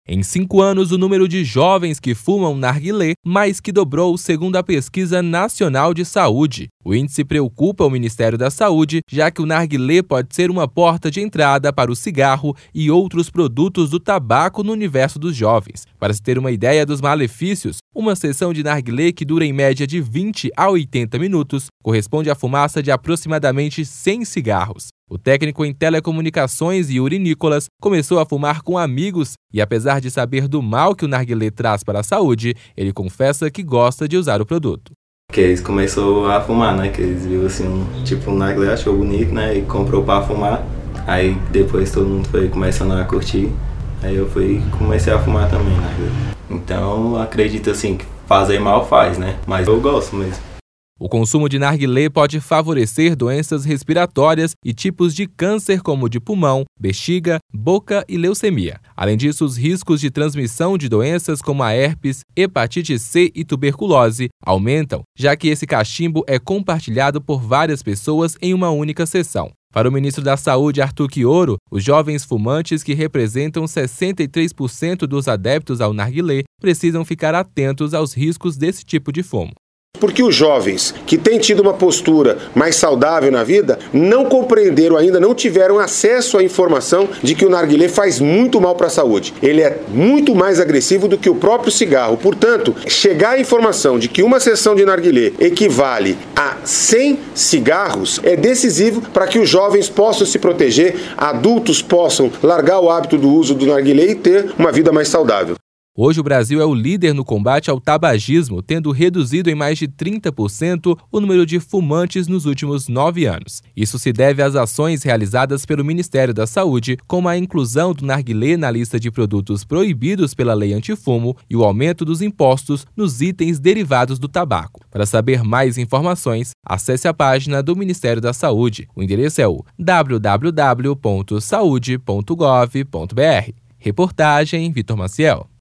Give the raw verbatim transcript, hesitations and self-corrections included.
Em cinco anos, o número de jovens que fumam narguilé mais que dobrou, segundo a Pesquisa Nacional de Saúde. O índice preocupa o Ministério da Saúde, já que o narguilé pode ser uma porta de entrada para o cigarro e outros produtos do tabaco no universo dos jovens. Para se ter uma ideia dos malefícios, uma sessão de narguilé que dura em média de vinte a oitenta minutos corresponde à fumaça de aproximadamente cem cigarros. O técnico em telecomunicações Yuri Nicolas começou a fumar com amigos e, apesar de saber do mal que o narguilé traz para a saúde, ele confessa que gosta de usar o produto. Que eles começou a fumar, né? Que eles viram assim, um, tipo, um narguilé, achou bonito, né? E comprou para fumar. Aí depois todo mundo foi começando a curtir. Aí eu fui comecei a fumar também, né? Então acredito assim que fazer mal faz, né? Mas eu gosto mesmo. O consumo de narguilé pode favorecer doenças respiratórias e tipos de câncer como o de pulmão, bexiga, boca e leucemia. Além disso, os riscos de transmissão de doenças como a herpes, hepatite C e tuberculose aumentam, já que esse cachimbo é compartilhado por várias pessoas em uma única sessão. Para o ministro da Saúde, Arthur Quioro, os jovens fumantes, que representam sessenta e três por cento dos adeptos ao narguilé, precisam ficar atentos aos riscos desse tipo de fumo. Porque os jovens que têm tido uma postura mais saudável na vida não compreenderam ainda, não tiveram acesso à informação de que o narguilé faz muito mal para a saúde. Ele é muito mais agressivo do que o próprio cigarro. Portanto, chegar à informação de que uma sessão de narguilé equivale a cem cigarros é decisivo para que os jovens possam se proteger, adultos possam largar o hábito do uso do narguilé e ter uma vida mais saudável. Hoje o Brasil é o líder no combate ao tabagismo, tendo reduzido em mais de trinta por cento o número de fumantes nos últimos nove anos. Isso se deve às ações realizadas pelo Ministério da Saúde, como a inclusão do narguilé na lista de produtos proibidos pela lei antifumo e o aumento dos impostos nos itens derivados do tabaco. Para saber mais informações, acesse a página do Ministério da Saúde. O endereço é o w w w ponto saude ponto gov ponto b r. Reportagem Vitor Maciel.